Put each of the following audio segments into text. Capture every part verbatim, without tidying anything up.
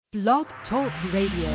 Blog Talk Radio.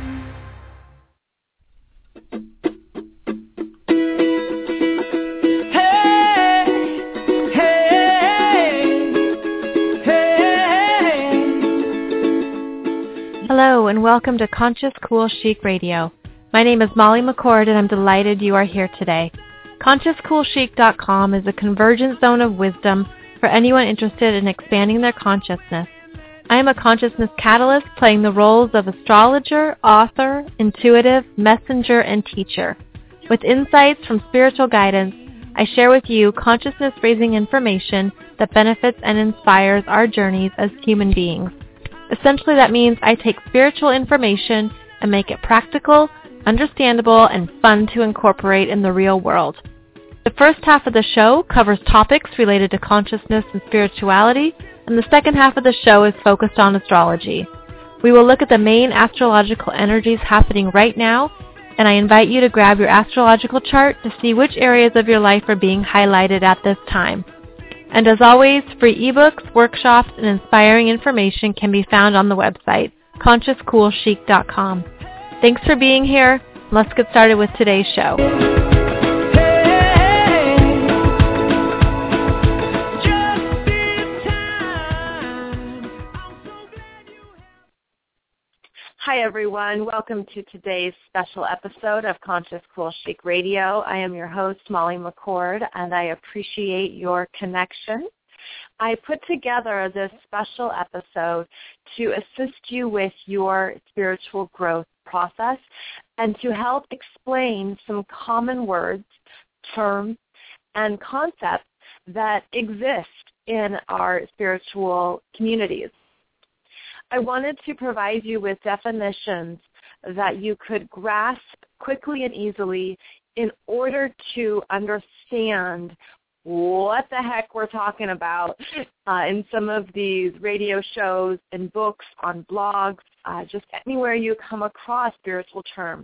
Hello and welcome to Conscious Cool Chic Radio. My name is Molly McCord and I'm delighted you are here today. Conscious Cool Chic dot com is a convergent zone of wisdom for anyone interested in expanding their consciousness. I am a consciousness catalyst playing the roles of astrologer, author, intuitive, messenger, and teacher. With insights from spiritual guidance, I share with you consciousness-raising information that benefits and inspires our journeys as human beings. Essentially, that means I take spiritual information and make it practical, understandable, and fun to incorporate in the real world. The first half of the show covers topics related to consciousness and spirituality, and the second half of the show is focused on astrology. We will look at the main astrological energies happening right now, and I invite you to grab your astrological chart to see which areas of your life are being highlighted at this time. And as always, free ebooks, workshops, and inspiring information can be found on the website, Conscious Cool Chic dot com. Thanks for being here. Let's get started with today's show. Hi everyone, welcome to today's special episode of Conscious Cool Chic Radio. I am your host, Molly McCord, and I appreciate your connection. I put together this special episode to assist you with your spiritual growth process and to help explain some common words, terms, and concepts that exist in our spiritual communities. I wanted to provide you with definitions that you could grasp quickly and easily in order to understand what the heck we're talking about uh, in some of these radio shows and books, on blogs, uh, just anywhere you come across spiritual terms.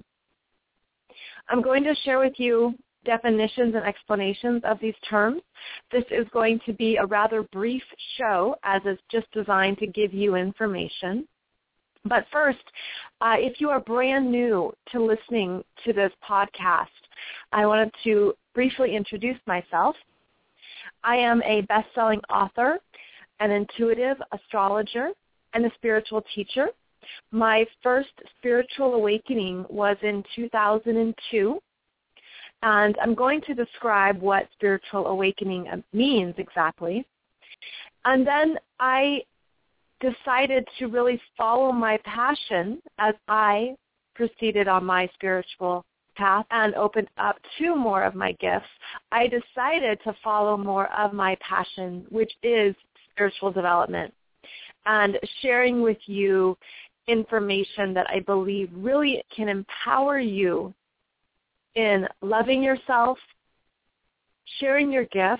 I'm going to share with you definitions and explanations of these terms. This is going to be a rather brief show as it's just designed to give you information. But first, uh, if you are brand new to listening to this podcast, I wanted to briefly introduce myself. I am a best-selling author, an intuitive astrologer, and a spiritual teacher. My first spiritual awakening was in two thousand two. And I'm going to describe what spiritual awakening means exactly. And then I decided to really follow my passion as I proceeded on my spiritual path and opened up to more of my gifts. I decided to follow more of my passion, which is spiritual development, and sharing with you information that I believe really can empower you in loving yourself, sharing your gifts,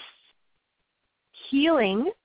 healing,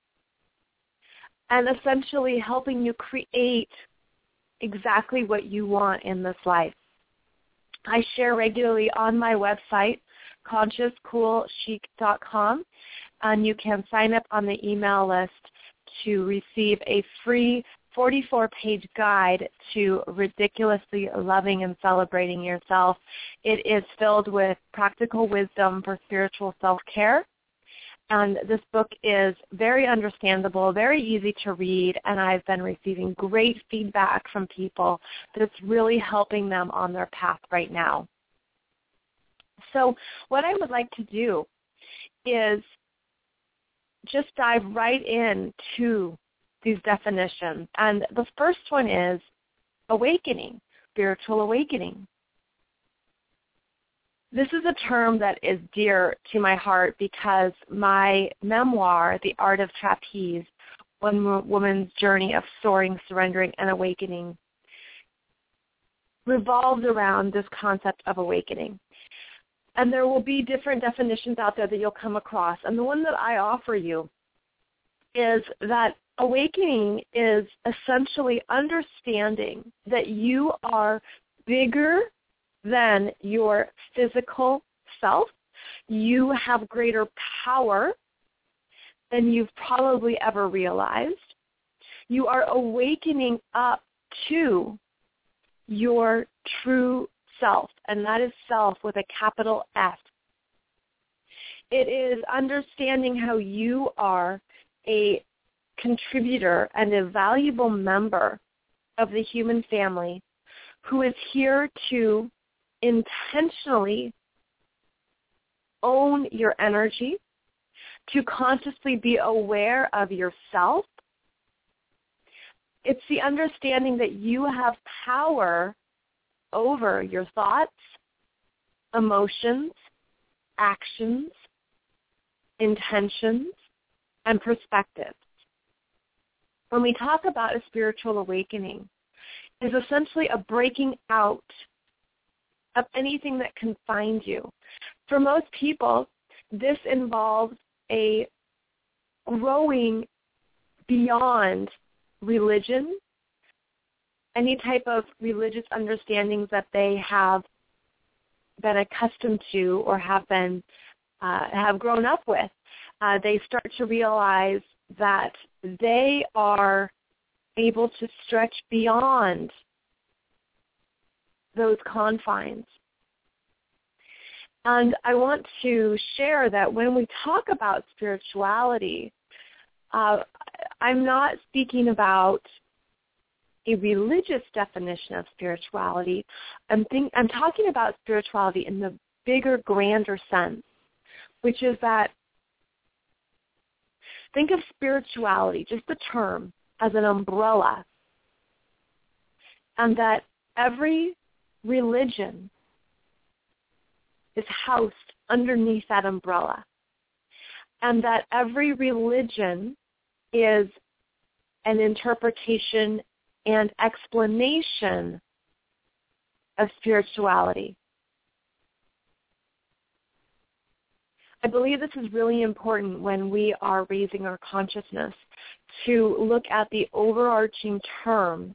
and essentially helping you create exactly what you want in this life. I share regularly on my website, Conscious Cool Chic dot com, and you can sign up on the email list to receive a free forty-four page guide to ridiculously loving and celebrating yourself. It is filled with practical wisdom for spiritual self-care. And this book is very understandable, very easy to read, and I've been receiving great feedback from people that's really helping them on their path right now. So what I would like to do is just dive right into these definitions. And the first one is awakening, spiritual awakening. This is a term that is dear to my heart because my memoir, The Art of Trapeze, One Woman's Journey of Soaring, Surrendering, and Awakening, revolves around this concept of awakening. And there will be different definitions out there that you'll come across. And the one that I offer you is that awakening is essentially understanding that you are bigger than your physical self. You have greater power than you've probably ever realized. You are awakening up to your true self, and that is self with a capital S. It is understanding how you are a contributor and a valuable member of the human family who is here to intentionally own your energy, to consciously be aware of yourself. It's the understanding that you have power over your thoughts, emotions, actions, intentions, and perspectives. When we talk about a spiritual awakening, it's essentially a breaking out of anything that confines you. For most people, this involves a growing beyond religion, any type of religious understandings that they have been accustomed to or have been uh, have grown up with. Uh, they start to realize that they are able to stretch beyond those confines. And I want to share that when we talk about spirituality, uh, I'm not speaking about a religious definition of spirituality. I'm, think, I'm talking about spirituality in the bigger, grander sense, which is that think of spirituality, just the term, as an umbrella, and that every religion is housed underneath that umbrella, and that every religion is an interpretation and explanation of spirituality. I believe this is really important when we are raising our consciousness to look at the overarching terms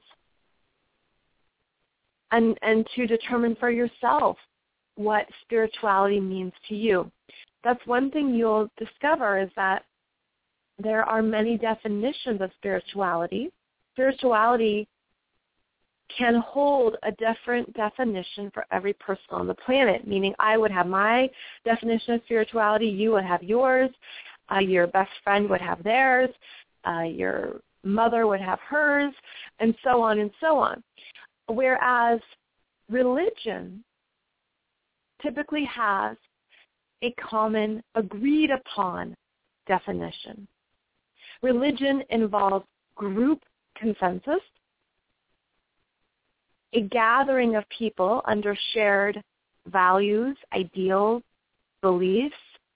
and, and to determine for yourself what spirituality means to you. That's one thing you'll discover is that there are many definitions of spirituality. Spirituality can hold a different definition for every person on the planet, meaning I would have my definition of spirituality, you would have yours, uh, your best friend would have theirs, uh, your mother would have hers, and so on and so on. Whereas religion typically has a common, agreed upon definition. Religion involves group consensus, a gathering of people under shared values, ideals, beliefs.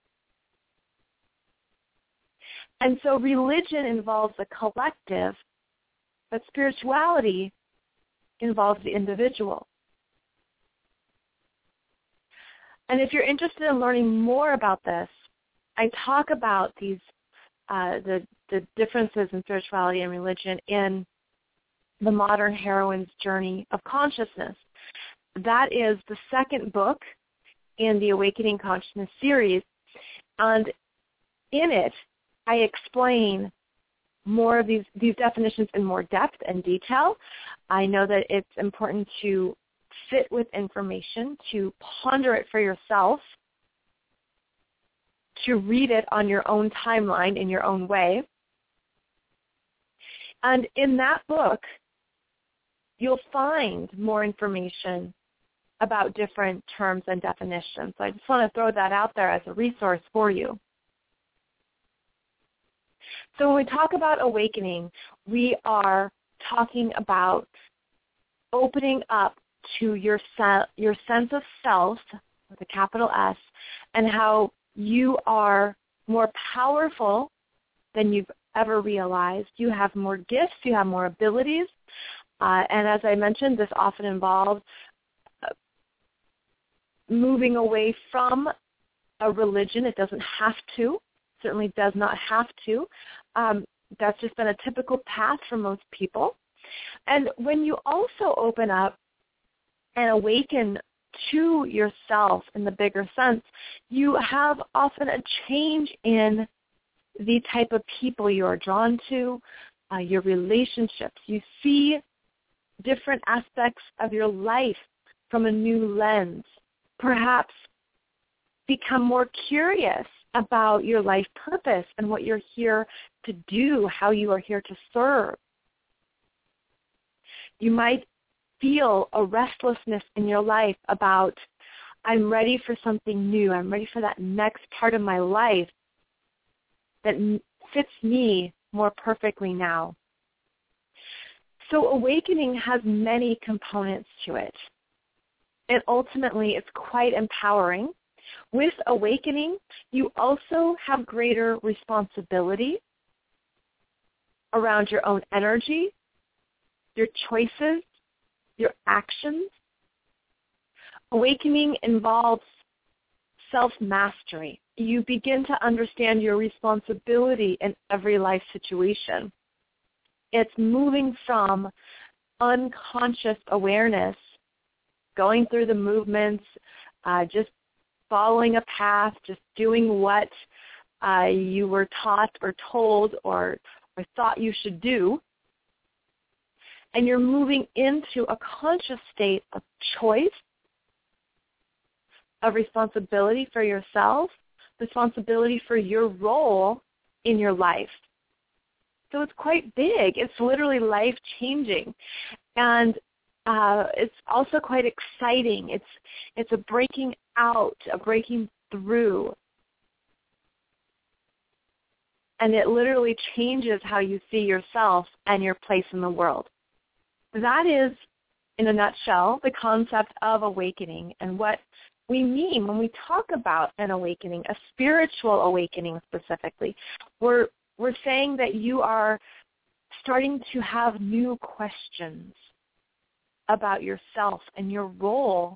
And so religion involves the collective, but spirituality involves the individual. And if you're interested in learning more about this, I talk about these uh, the, the differences in spirituality and religion in The Modern Heroine's Journey of Consciousness. That is the second book in the Awakening Consciousness series. And in it, I explain more of these, these definitions in more depth and detail. I know that it's important to sit with information, to ponder it for yourself, to read it on your own timeline in your own way. And in that book, you'll find more information about different terms and definitions. So I just want to throw that out there as a resource for you. So when we talk about awakening, we are talking about opening up to your se- your sense of self, with a capital S, and how you are more powerful than you've ever realized. You have more gifts, you have more abilities, uh, and as I mentioned, this often involves uh, moving away from a religion. It doesn't have to, certainly does not have to. Um, that's just been a typical path for most people. And when you also open up and awaken to yourself in the bigger sense, you have often a change in the type of people you are drawn to, uh, your relationships. You see different aspects of your life from a new lens. Perhaps become more curious about your life purpose and what you're here to do, how you are here to serve. You might feel a restlessness in your life about, I'm ready for something new. I'm ready for that next part of my life that fits me more perfectly now. So awakening has many components to it. And ultimately, it's quite empowering. With awakening, you also have greater responsibility around your own energy, your choices, your actions. Awakening involves self-mastery. You begin to understand your responsibility in every life situation. It's moving from unconscious awareness, going through the movements, uh, just following a path, just doing what uh, you were taught or told or, or thought you should do. And you're moving into a conscious state of choice, of responsibility for yourself, responsibility for your role in your life. So it's quite big. It's literally life-changing. And uh, it's also quite exciting. It's it's a breaking out, a breaking through. And it literally changes how you see yourself and your place in the world. That is, in a nutshell, the concept of awakening and what we mean when we talk about an awakening, a spiritual awakening specifically. We're, we're saying that you are starting to have new questions about yourself and your role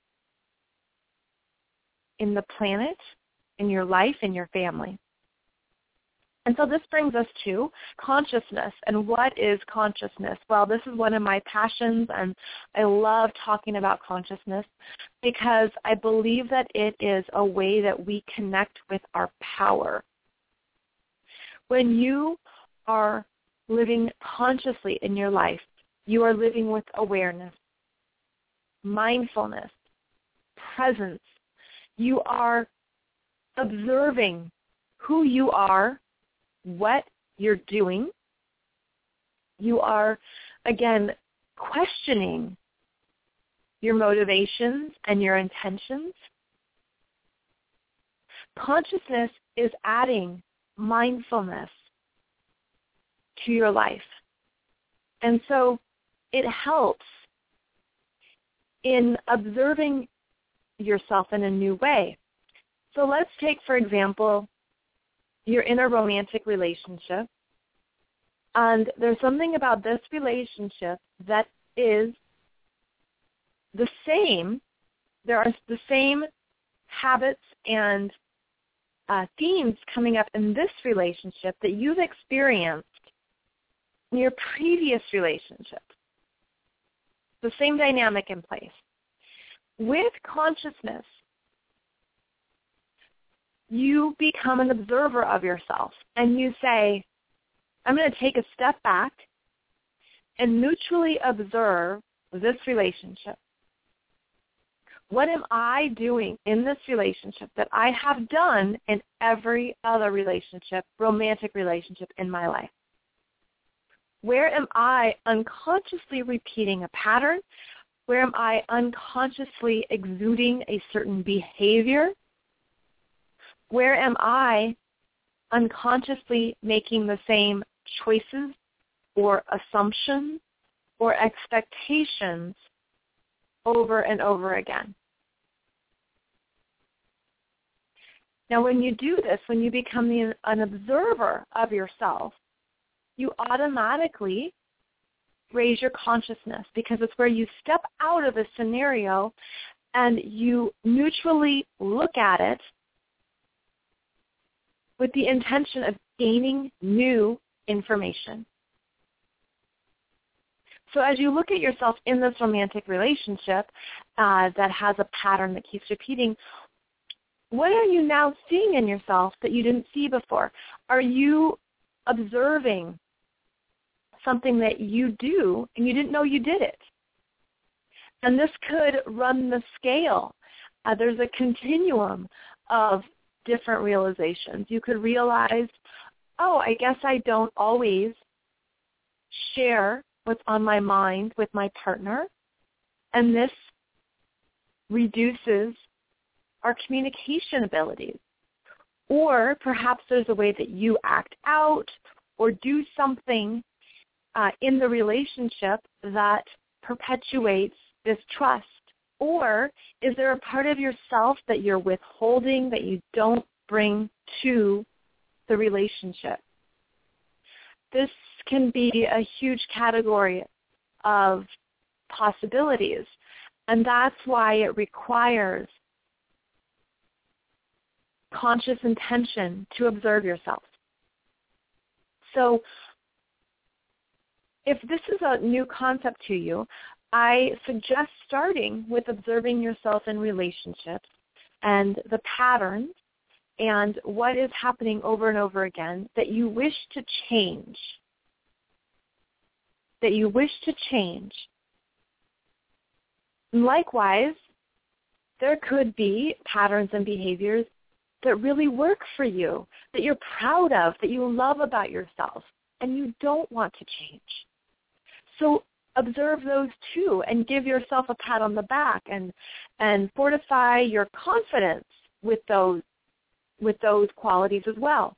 in the planet, in your life, in your family. And so this brings us to consciousness. And what is consciousness? Well, this is one of my passions, and I love talking about consciousness because I believe that it is a way that we connect with our power. When you are living consciously in your life, you are living with awareness, mindfulness, presence. You are observing who you are, what you're doing. You are, again, questioning your motivations and your intentions. Consciousness is adding mindfulness to your life. And so it helps in observing yourself in a new way. So let's take, for example, you're in a romantic relationship, and there's something about this relationship that is the same. There are the same habits and uh, themes coming up in this relationship that you've experienced in your previous relationship. The same dynamic in place. With consciousness, you become an observer of yourself, and you say, I'm going to take a step back and neutrally observe this relationship. What am I doing in this relationship that I have done in every other relationship, romantic relationship in my life? Where am I unconsciously repeating a pattern? Where am I unconsciously exuding a certain behavior? Where am I unconsciously making the same choices or assumptions or expectations over and over again? Now, when you do this, when you become the, an observer of yourself, you automatically raise your consciousness because it's where you step out of the scenario and you neutrally look at it with the intention of gaining new information. So as you look at yourself in this romantic relationship uh, that has a pattern that keeps repeating, what are you now seeing in yourself that you didn't see before? Are you observing something that you do and you didn't know you did it. And this could run the scale. Uh, there's a continuum of different realizations. You could realize, oh, I guess I don't always share what's on my mind with my partner, and this reduces our communication abilities. Or perhaps there's a way that you act out or do something uh, in the relationship that perpetuates this trust. Or is there a part of yourself that you're withholding that you don't bring to the relationship? This can be a huge category of possibilities, and that's why it requires conscious intention to observe yourself. So if this is a new concept to you, I suggest starting with observing yourself in relationships and the patterns and what is happening over and over again that you wish to change. That you wish to change. And likewise, there could be patterns and behaviors that really work for you, that you're proud of, that you love about yourself, and you don't want to change. So observe those too and give yourself a pat on the back and and fortify your confidence with those with those qualities as well.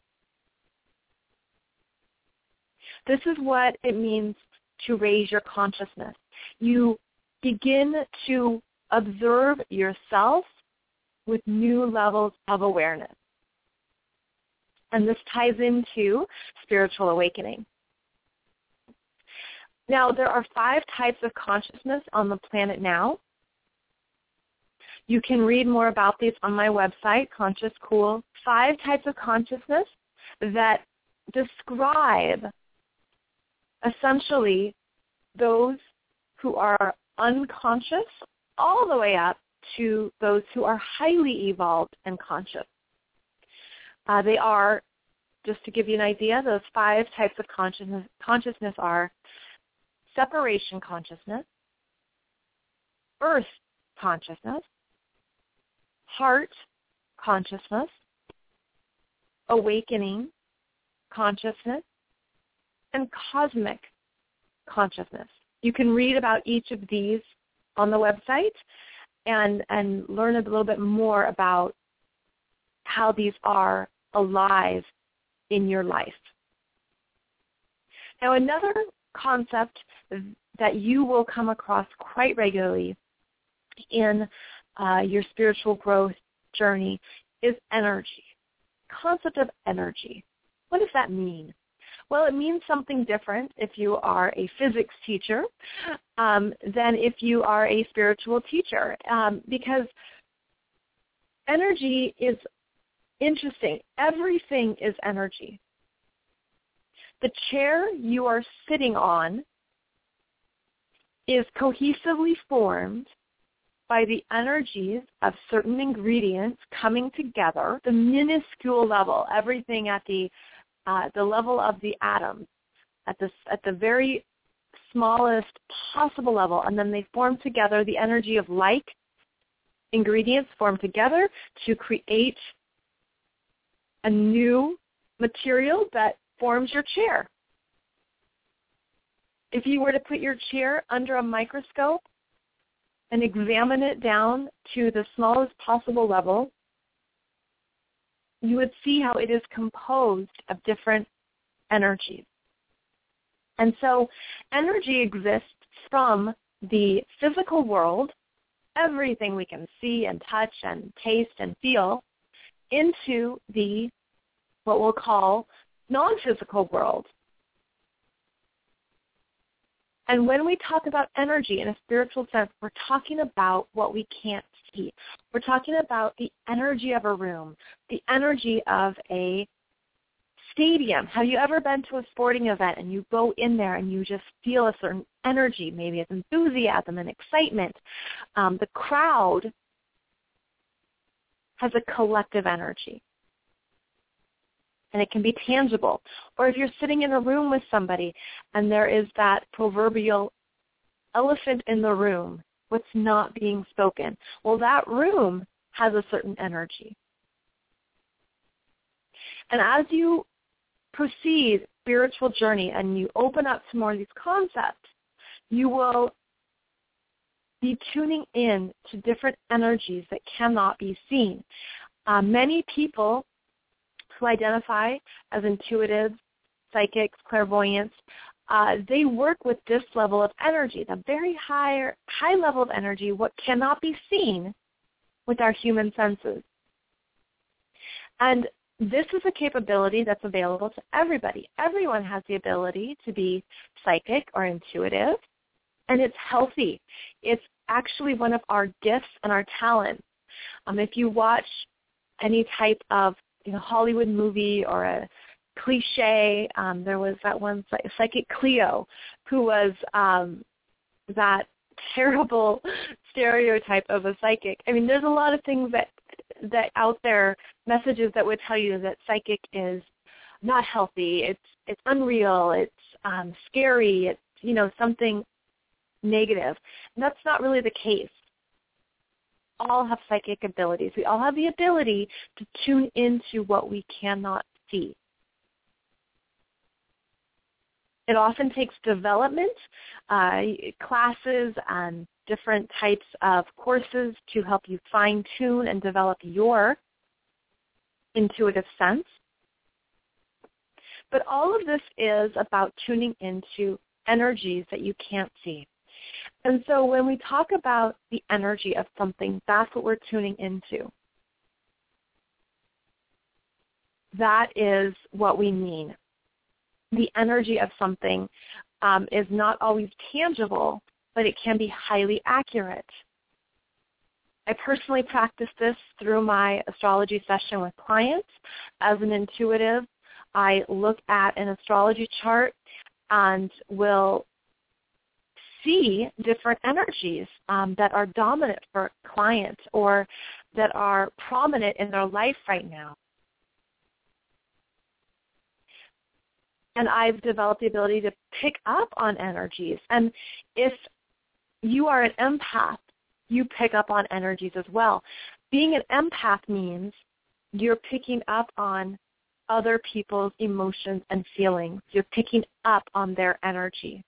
This is what it means to raise your consciousness. You begin to observe yourself with new levels of awareness. And this ties into spiritual awakening. Now, there are five types of consciousness on the planet now. You can read more about these on my website, Conscious Cool. Five types of consciousness that describe essentially those who are unconscious all the way up to those who are highly evolved and conscious. Uh, they are, just to give you an idea, those five types of consciousness, consciousness are separation consciousness, earth consciousness, heart consciousness, awakening consciousness, and cosmic consciousness. You can read about each of these on the website and, and learn a little bit more about how these are alive in your life. Now, another concept that you will come across quite regularly in uh, your spiritual growth journey is energy. Concept of energy. What does that mean? Well, it means something different if you are a physics teacher um, than if you are a spiritual teacher, um, because energy is interesting. Everything is energy. The chair you are sitting on is cohesively formed by the energies of certain ingredients coming together, the minuscule level, everything at the uh, the level of the atom, at the at the very smallest possible level, and then they form together. The energy of like ingredients form together to create a new material that forms your chair. If you were to put your chair under a microscope and examine it down to the smallest possible level, you would see how it is composed of different energies. And so energy exists from the physical world, everything we can see and touch and taste and feel, into the, what we'll call, non-physical world. And when we talk about energy in a spiritual sense, we're talking about what we can't see. We're talking about the energy of a room, the energy of a stadium. Have you ever been to a sporting event and you go in there and you just feel a certain energy? Maybe it's enthusiasm and excitement. Um, the crowd has a collective energy. and it can be tangible. Or if you're sitting in a room with somebody and there is that proverbial elephant in the room, what's not being spoken, well, that room has a certain energy. And as you proceed spiritual journey and you open up to more of these concepts, you will be tuning in to different energies that cannot be seen. Uh, many people who identify as intuitives, psychics, clairvoyants, uh, they work with this level of energy, the very high, high level of energy, what cannot be seen with our human senses. And this is a capability that's available to everybody. Everyone has the ability to be psychic or intuitive, and it's healthy. It's actually one of our gifts and our talents. Um, if you watch any type of you know, Hollywood movie or a cliche, um, there was that one psychic Cleo who was um, that terrible stereotype of a psychic. I mean, there's a lot of things that that out there, messages that would tell you that psychic is not healthy, it's it's unreal, it's um, scary, it's, you know, something negative. And that's not really the case. All have psychic abilities. We all have the ability to tune into what we cannot see. It often takes development, uh, classes, and different types of courses to help you fine-tune and develop your intuitive sense. But all of this is about tuning into energies that you can't see. And so when we talk about the energy of something, that's what we're tuning into. That is what we mean. The energy of something um, is not always tangible, but it can be highly accurate. I personally practice this through my astrology session with clients. As an intuitive, I look at an astrology chart and will see different energies um, that are dominant for clients or that are prominent in their life right now. And I've developed the ability to pick up on energies. And if you are an empath, you pick up on energies as well. Being an empath means you're picking up on other people's emotions and feelings. You're picking up on their energy.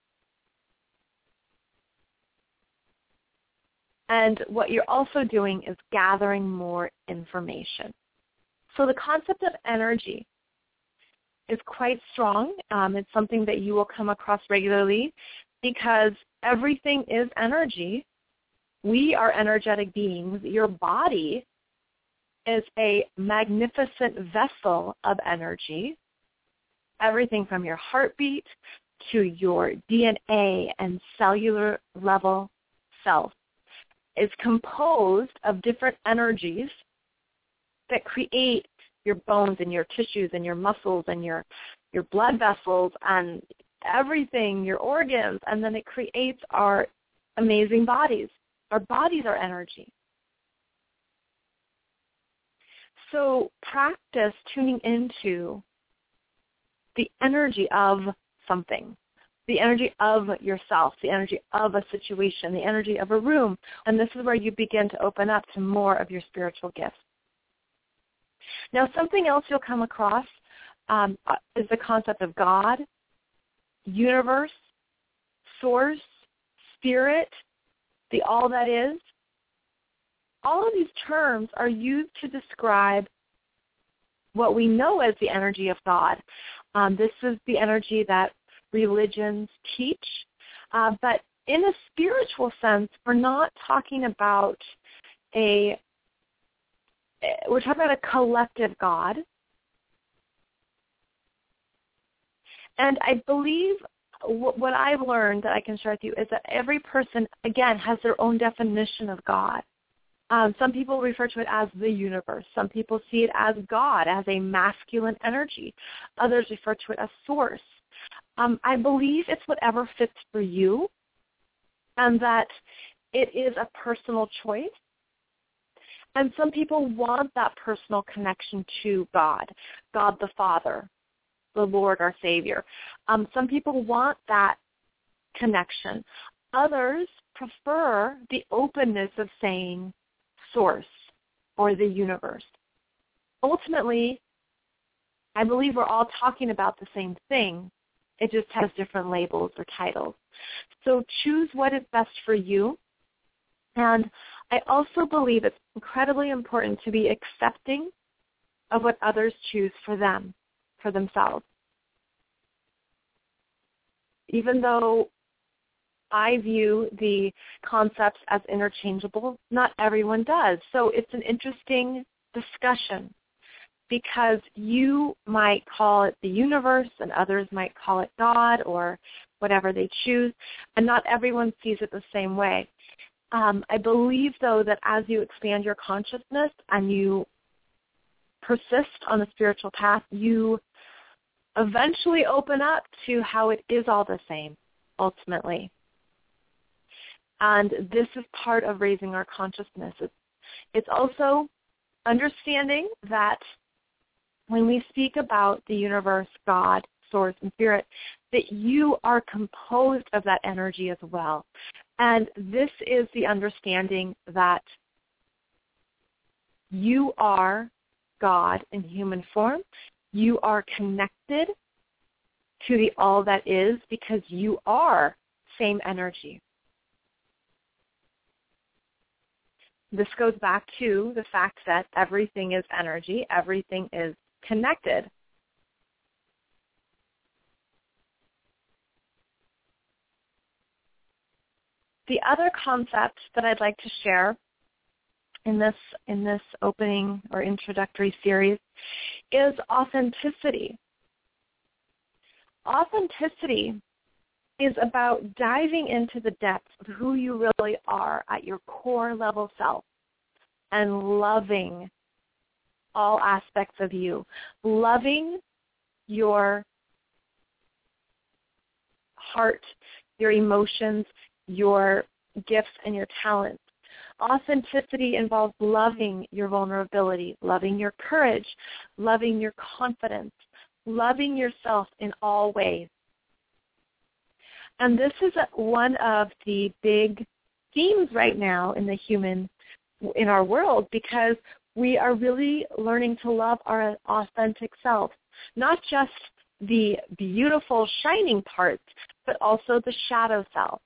And what you're also doing is gathering more information. So the concept of energy is quite strong. Um, it's something that you will come across regularly because everything is energy. We are energetic beings. Your body is a magnificent vessel of energy. Everything from your heartbeat to your D N A and cellular level self is composed of different energies that create your bones and your tissues and your muscles and your your blood vessels and everything, your organs, and then it creates our amazing bodies. Our bodies are energy. So practice tuning into the energy of something, the energy of yourself, the energy of a situation, the energy of a room, and this is where you begin to open up to more of your spiritual gifts. Now, something else you'll come across um, is the concept of God, universe, source, spirit, the all that is. All of these terms are used to describe what we know as the energy of God. Um, this is the energy that religions teach. Uh, but in a spiritual sense, we're not talking about a We're talking about a collective God. And I believe what I've learned that I can share with you is that every person, again, has their own definition of God. Um, some people refer to it as the universe. Some people see it as God, as a masculine energy. Others refer to it as source. Um, I believe it's whatever fits for you and that it is a personal choice. And some people want that personal connection to God, God the Father, the Lord, our Savior. Um, some people want that connection. Others prefer the openness of saying source or the universe. Ultimately, I believe we're all talking about the same thing. It just has different labels or titles. So choose what is best for you. And I also believe it's incredibly important to be accepting of what others choose for them, for themselves. Even though I view the concepts as interchangeable, not everyone does. So it's an interesting discussion because you might call it the universe and others might call it God or whatever they choose, and not everyone sees it the same way. Um, I believe, though, that as you expand your consciousness and you persist on the spiritual path, you eventually open up to how it is all the same, ultimately. And this is part of raising our consciousness. It's, it's also understanding that when we speak about the universe, God, source, and spirit, that you are composed of that energy as well. And this is the understanding that you are God in human form. You are connected to the all that is because you are same energy. This goes back to the fact that everything is energy, everything is connected. The other concept that I'd like to share in this in this opening or introductory series is authenticity. Authenticity is about diving into the depths of who you really are at your core level self and loving all aspects of you, loving your heart, your emotions, your gifts, and your talents. Authenticity involves loving your vulnerability, loving your courage, loving your confidence, loving yourself in all ways. And this is one of the big themes right now in the human, in our world, because we are really learning to love our authentic self, not just the beautiful, shining parts, but also the shadow self.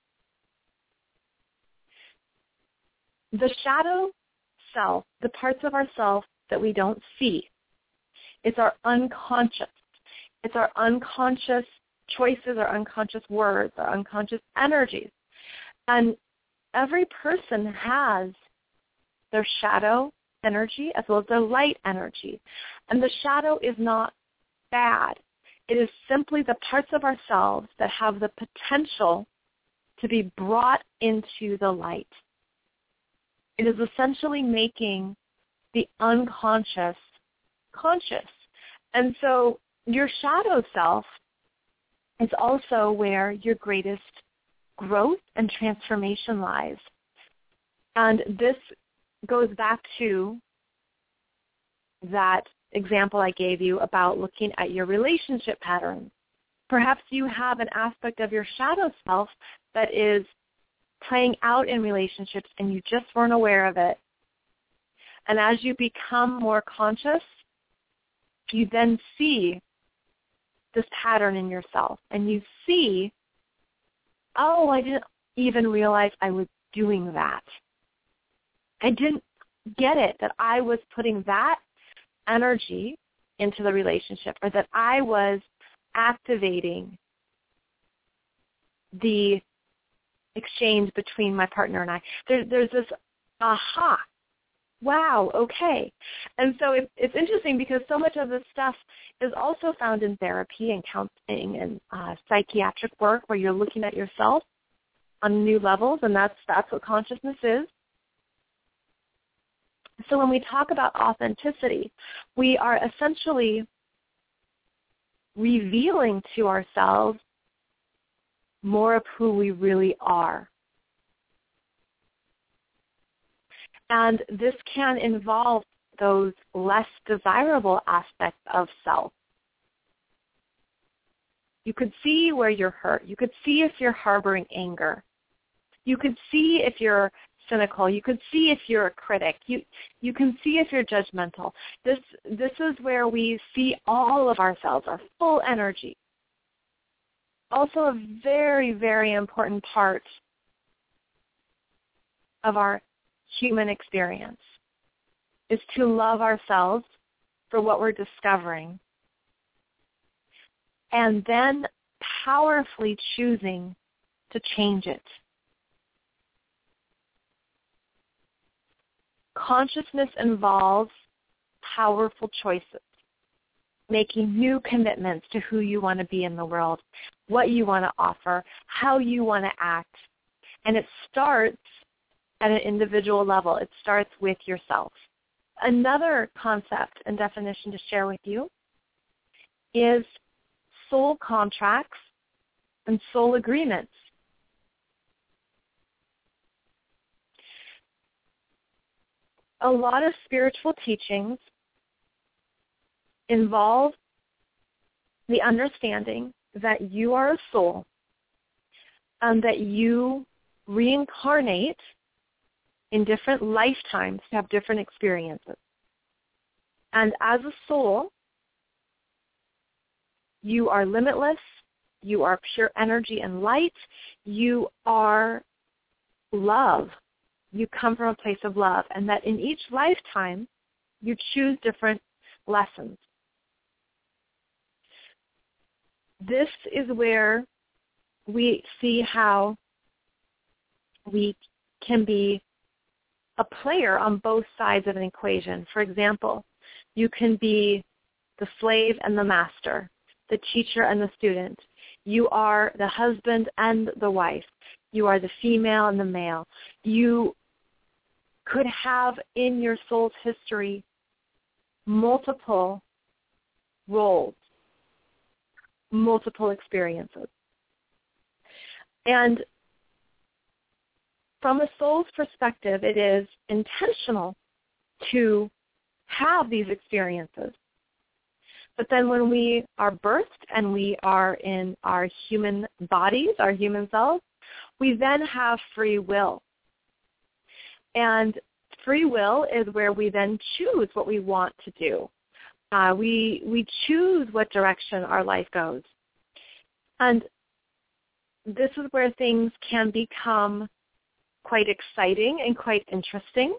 The shadow self, the parts of ourself that we don't see, it's our unconscious. It's our unconscious choices, our unconscious words, our unconscious energies. And every person has their shadow energy as well as their light energy. And the shadow is not bad. It is simply the parts of ourselves that have the potential to be brought into the light. It is essentially making the unconscious conscious. And so your shadow self is also where your greatest growth and transformation lies. And this goes back to that example I gave you about looking at your relationship patterns. Perhaps you have an aspect of your shadow self that is playing out in relationships and you just weren't aware of it. And as you become more conscious, you then see this pattern in yourself. And you see, oh, I didn't even realize I was doing that. I didn't get it that I was putting that energy into the relationship, or that I was activating the exchange between my partner and I. There, there's this aha, wow, okay. And so it, it's interesting because so much of this stuff is also found in therapy and counseling and uh, psychiatric work where you're looking at yourself on new levels, and that's that's what consciousness is. So when we talk about authenticity, we are essentially revealing to ourselves more of who we really are. And this can involve those less desirable aspects of self. You could see where you're hurt. You could see if you're harboring anger. You could see if you're cynical. You could see if you're a critic. You you can see if you're judgmental. This this is where we see all of ourselves, our full energy. Also a very, very important part of our human experience is to love ourselves for what we're discovering, and then powerfully choosing to change it. Consciousness involves powerful choices, making new commitments to who you want to be in the world, what you want to offer, how you want to act. And it starts at an individual level. It starts with yourself. Another concept and definition to share with you is soul contracts and soul agreements. A lot of spiritual teachings involve the understanding that you are a soul and that you reincarnate in different lifetimes to have different experiences. And as a soul, you are limitless, you are pure energy and light, you are love. You come from a place of love, and that in each lifetime, you choose different lessons. This is where we see how we can be a player on both sides of an equation. For example, you can be the slave and the master, the teacher and the student. You are the husband and the wife. You are the female and the male. You could have in your soul's history multiple roles, multiple experiences. And from a soul's perspective, it is intentional to have these experiences. But then when we are birthed and we are in our human bodies, our human selves, we then have free will. And free will is where we then choose what we want to do. Uh, we we choose what direction our life goes. And this is where things can become quite exciting and quite interesting.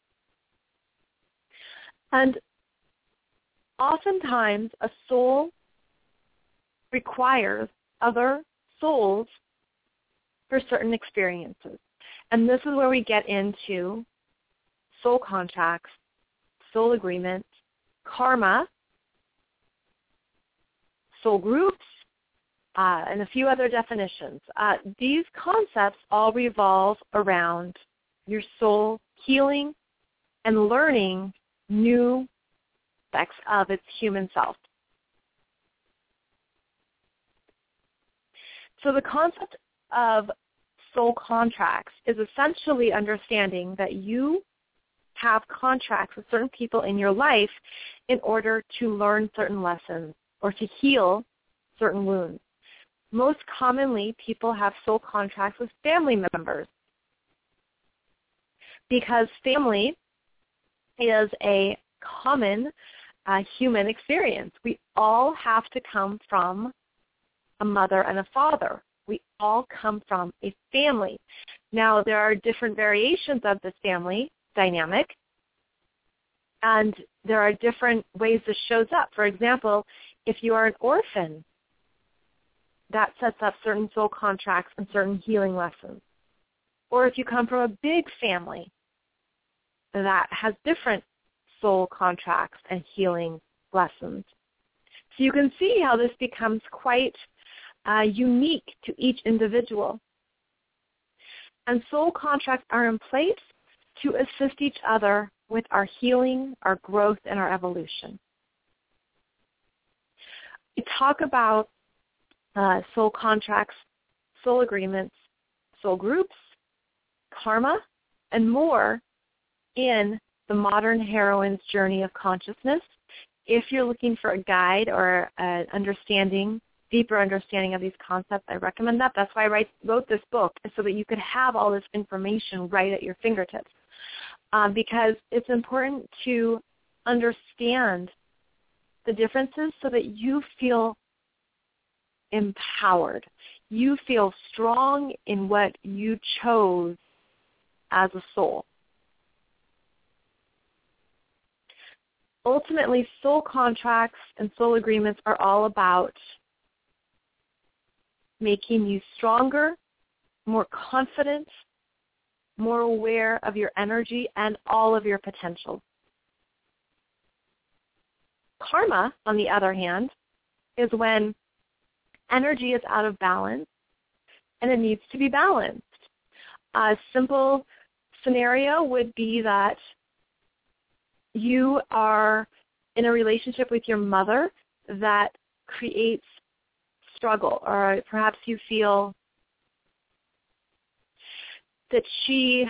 And oftentimes a soul requires other souls for certain experiences. And this is where we get into soul contracts, soul agreements, karma, soul groups, uh, and a few other definitions. Uh, these concepts all revolve around your soul healing and learning new aspects of its human self. So the concept of soul contracts is essentially understanding that you have contracts with certain people in your life in order to learn certain lessons or to heal certain wounds. Most commonly, people have soul contracts with family members because family is a common uh, human experience. We all have to come from a mother and a father. We all come from a family. Now, there are different variations of this family dynamic, and there are different ways this shows up. For example, if you are an orphan, that sets up certain soul contracts and certain healing lessons. Or if you come from a big family, that has different soul contracts and healing lessons. So you can see how this becomes quite Uh, unique to each individual. And soul contracts are in place to assist each other with our healing, our growth, and our evolution. We talk about uh, soul contracts, soul agreements, soul groups, karma, and more in The Modern Heroine's Journey of Consciousness. If you're looking for a guide or an understanding, deeper understanding of these concepts, I recommend that. That's why I write, wrote this book, so that you could have all this information right at your fingertips. Um, because it's important to understand the differences so that you feel empowered. You feel strong in what you chose as a soul. Ultimately, soul contracts and soul agreements are all about making you stronger, more confident, more aware of your energy and all of your potential. Karma, on the other hand, is when energy is out of balance and it needs to be balanced. A simple scenario would be that you are in a relationship with your mother that creates struggle, or perhaps you feel that she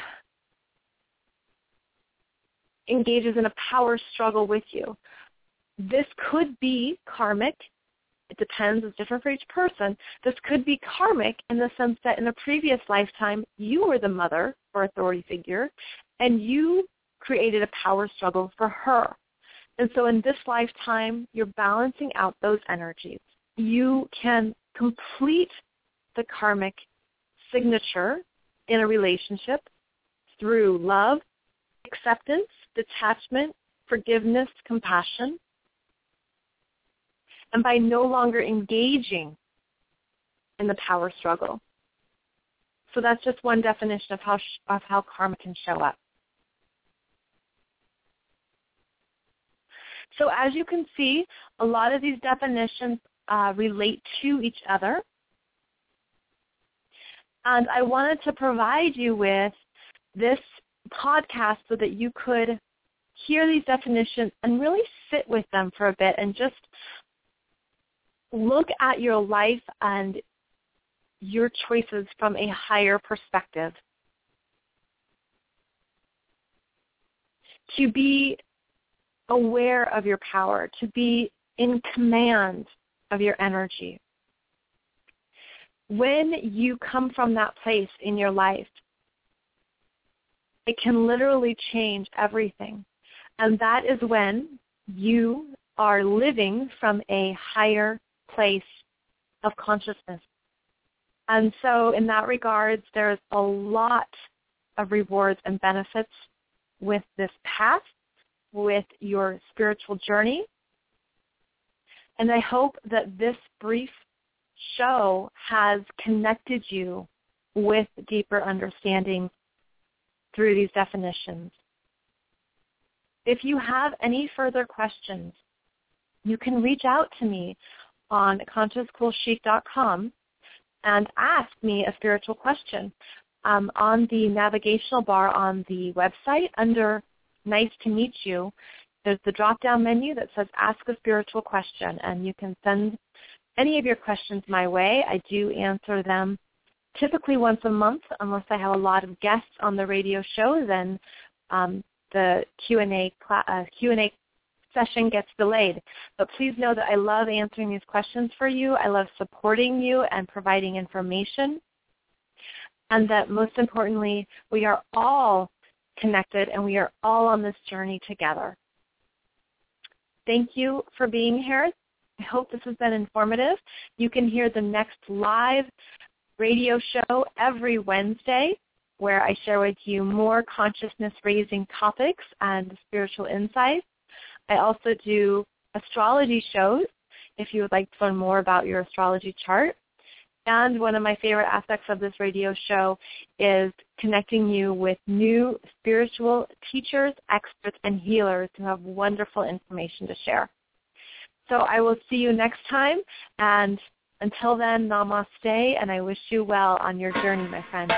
engages in a power struggle with you. This could be karmic. It depends. It's different for each person. This could be karmic in the sense that in a previous lifetime, you were the mother or authority figure, and you created a power struggle for her. And so in this lifetime, you're balancing out those energies. You can complete the karmic signature in a relationship through love, acceptance, detachment, forgiveness, compassion, and by no longer engaging in the power struggle. So that's just one definition of how of how karma can show up. So as you can see, a lot of these definitions uh, relate to each other. And I wanted to provide you with this podcast so that you could hear these definitions and really sit with them for a bit and just look at your life and your choices from a higher perspective. To be aware of your power, to be in command of your energy. When you come from that place in your life, it can literally change everything. And that is when you are living from a higher place of consciousness. And so in that regards, there's a lot of rewards and benefits with this path, with your spiritual journey. And I hope that this brief show has connected you with deeper understanding through these definitions. If you have any further questions, you can reach out to me on conscious cool chic dot com and ask me a spiritual question. Um, on the navigational bar on the website, under Nice to Meet You, there's the drop-down menu that says Ask a Spiritual Question, and you can send any of your questions my way. I do answer them typically once a month, unless I have a lot of guests on the radio show, then um, the Q and A cl- uh, Q and A session gets delayed. But please know that I love answering these questions for you. I love supporting you and providing information, and that most importantly, we are all connected and we are all on this journey together. Thank you for being here. I hope this has been informative. You can hear the next live radio show every Wednesday, where I share with you more consciousness-raising topics and spiritual insights. I also do astrology shows if you would like to learn more about your astrology chart. And one of my favorite aspects of this radio show is connecting you with new spiritual teachers, experts, and healers who have wonderful information to share. So I will see you next time, and until then, namaste, and I wish you well on your journey, my friend.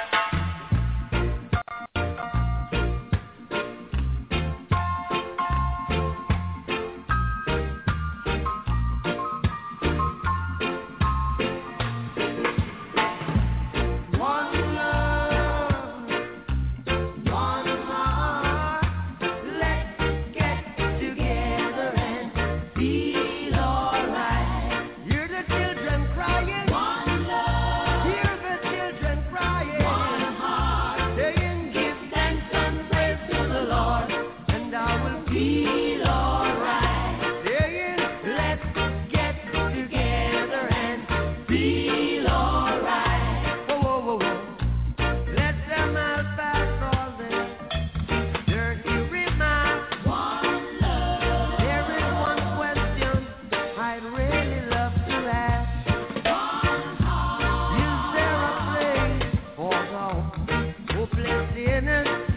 in it.